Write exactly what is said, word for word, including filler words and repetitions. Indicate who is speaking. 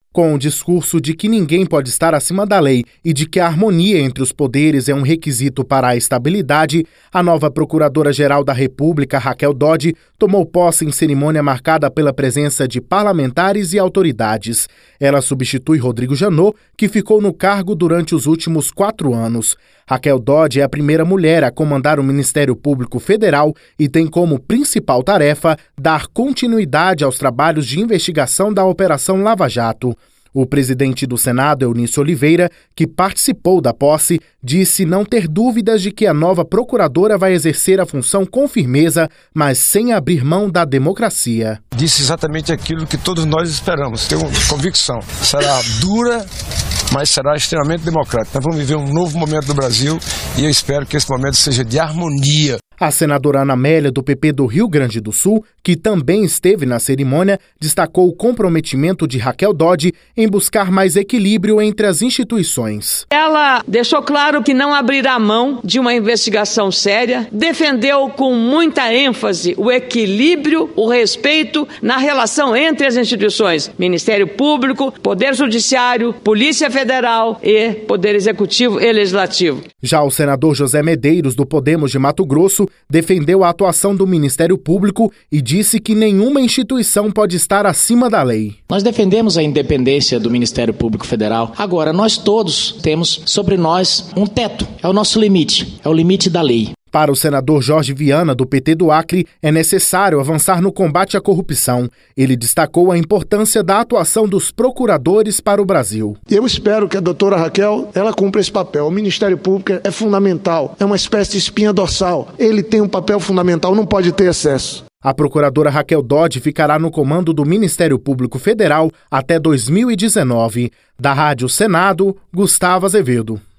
Speaker 1: Com o discurso de que ninguém pode estar acima da lei e de que a harmonia entre os poderes é um requisito para a estabilidade, a nova Procuradora-Geral da República, Raquel Dodge, tomou posse em cerimônia marcada pela presença de parlamentares e autoridades. Ela substitui Rodrigo Janot, que ficou no cargo durante os últimos quatro anos. Raquel Dodge é a primeira mulher a comandar o Ministério Público Federal e tem como principal tarefa dar continuidade aos trabalhos de investigação da Operação Lava Jato. O presidente do Senado, Eunício Oliveira, que participou da posse, disse não ter dúvidas de que a nova procuradora vai exercer a função com firmeza, mas sem abrir mão da democracia.
Speaker 2: Disse exatamente aquilo que todos nós esperamos, tenho convicção. Será dura, mas será extremamente democrática. Nós vamos viver um novo momento do Brasil e eu espero que esse momento seja de harmonia.
Speaker 1: A senadora Ana Amélia, do P P do Rio Grande do Sul, que também esteve na cerimônia, destacou o comprometimento de Raquel Dodge em buscar mais equilíbrio entre as instituições.
Speaker 3: Ela deixou claro que não abrirá mão de uma investigação séria, defendeu com muita ênfase o equilíbrio, o respeito na relação entre as instituições, Ministério Público, Poder Judiciário, Polícia Federal e Poder Executivo e Legislativo.
Speaker 1: Já o senador José Medeiros, do Podemos de Mato Grosso, defendeu a atuação do Ministério Público e disse que nenhuma instituição pode estar acima da lei.
Speaker 4: Nós defendemos a independência do Ministério Público Federal. Agora, nós todos temos sobre nós um teto. É o nosso limite, é o limite da lei.
Speaker 1: Para o senador Jorge Viana, do P T do Acre, é necessário avançar no combate à corrupção. Ele destacou a importância da atuação dos procuradores para o Brasil.
Speaker 5: Eu espero que a doutora Raquel ela cumpra esse papel. O Ministério Público é fundamental, é uma espécie de espinha dorsal. Ele tem um papel fundamental, não pode ter excesso.
Speaker 1: A procuradora Raquel Dodge ficará no comando do Ministério Público Federal até dois mil e dezenove. Da Rádio Senado, Gustavo Azevedo.